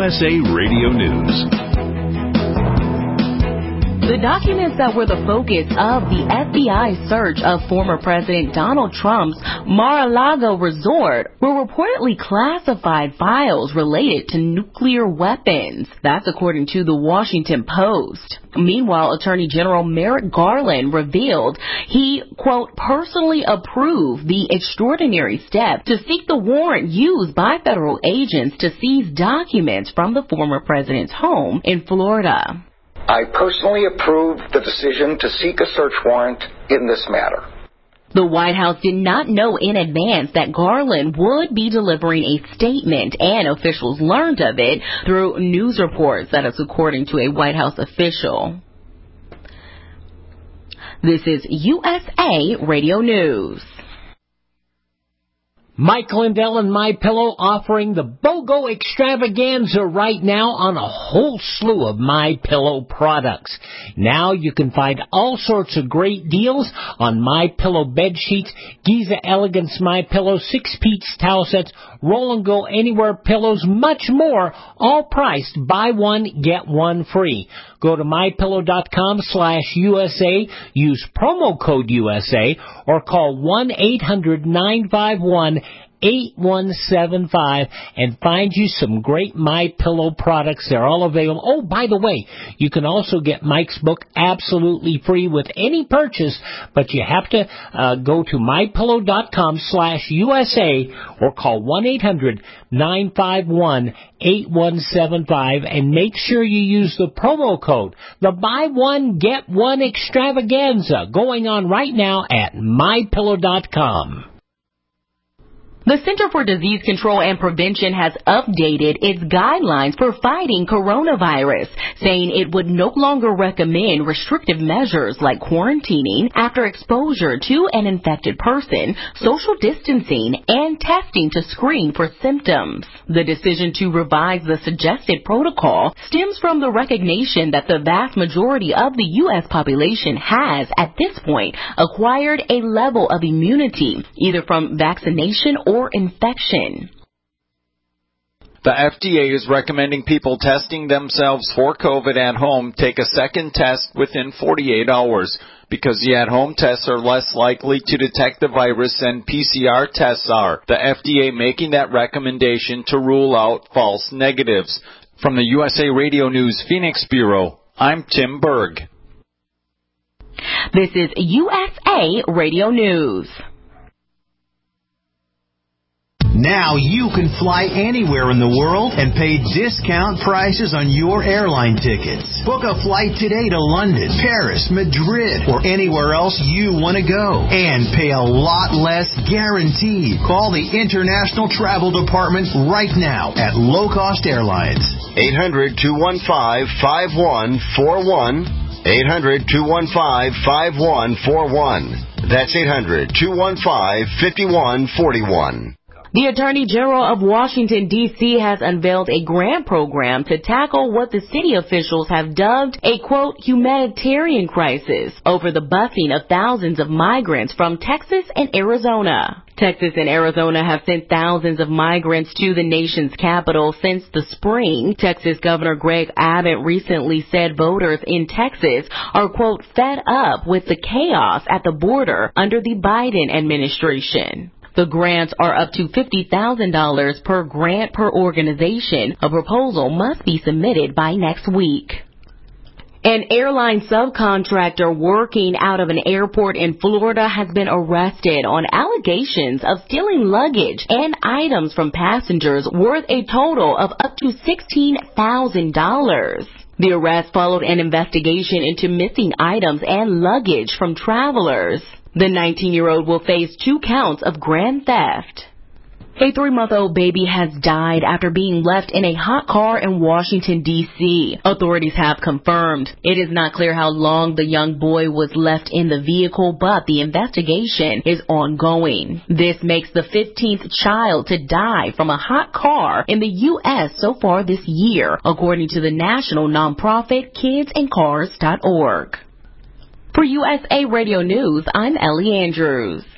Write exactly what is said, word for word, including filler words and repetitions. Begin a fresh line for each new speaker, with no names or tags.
S A Radio News.
The documents that were the focus of the F B I search of former President Donald Trump's Mar-a-Lago resort were reportedly classified files related to nuclear weapons. That's according to the Washington Post. Meanwhile, Attorney General Merrick Garland revealed he, quote, personally approved the extraordinary step to seek the warrant used by federal agents to seize documents from the former president's home in Florida.
I personally approved the decision to seek a search warrant in this matter.
The White House did not know in advance that Garland would be delivering a statement, and officials learned of it through news reports. That is according to a White House official. This is U S A Radio News.
Mike Lindell and MyPillow offering the BOGO extravaganza right now on a whole slew of MyPillow products. Now you can find all sorts of great deals on MyPillow bed sheets, Giza Elegance MyPillow, six-piece towel sets, Roll and Go Anywhere pillows, much more, all priced buy one, get one free. Go to MyPillow.com slash USA, use promo code U S A, or call one eight hundred nine five one eight one seven five and find you some great MyPillow products. They're all available. Oh, by the way, you can also get Mike's book absolutely free with any purchase, but you have to uh, go to MyPillow.com slash USA or call one eight hundred nine five one eight one seven five and make sure you use the promo code, the buy one, get one extravaganza, going on right now at My Pillow dot com.
The Center for Disease Control and Prevention has updated its guidelines for fighting coronavirus, saying it would no longer recommend restrictive measures like quarantining after exposure to an infected person, social distancing, and testing to screen for symptoms. The decision to revise the suggested protocol stems from the recognition that the vast majority of the U S population has, at this point, acquired a level of immunity, either from vaccination or infection.
The F D A is recommending people testing themselves for COVID at home take a second test within forty-eight hours because the at-home tests are less likely to detect the virus than P C R tests are. The F D A making that recommendation to rule out false negatives. From the U S A Radio News Phoenix Bureau, I'm Tim Berg.
This is U S A Radio News.
Now you can fly anywhere in the world and pay discount prices on your airline tickets. Book a flight today to London, Paris, Madrid, or anywhere else you want to go. And pay a lot less guaranteed. Call the International Travel Department right now at Low Cost Airlines.
eight hundred two one five five one four one. eight hundred two one five five one four one. That's eight hundred two one five five one four one.
The Attorney General of Washington, D C has unveiled a grant program to tackle what the city officials have dubbed a, quote, humanitarian crisis over the busing of thousands of migrants from Texas and Arizona. Texas and Arizona have sent thousands of migrants to the nation's capital since the spring. Texas Governor Greg Abbott recently said voters in Texas are, quote, fed up with the chaos at the border under the Biden administration. The grants are up to fifty thousand dollars per grant per organization. A proposal must be submitted by next week. An airline subcontractor working out of an airport in Florida has been arrested on allegations of stealing luggage and items from passengers worth a total of up to sixteen thousand dollars. The arrest followed an investigation into missing items and luggage from travelers. The nineteen-year-old will face two counts of grand theft. A three-month-old baby has died after being left in a hot car in Washington, D C Authorities have confirmed. It is not clear how long the young boy was left in the vehicle, but the investigation is ongoing. This makes the fifteenth child to die from a hot car in the U S so far this year, according to the national nonprofit kids and cars dot org. For U S A Radio News, I'm Ellie Andrews.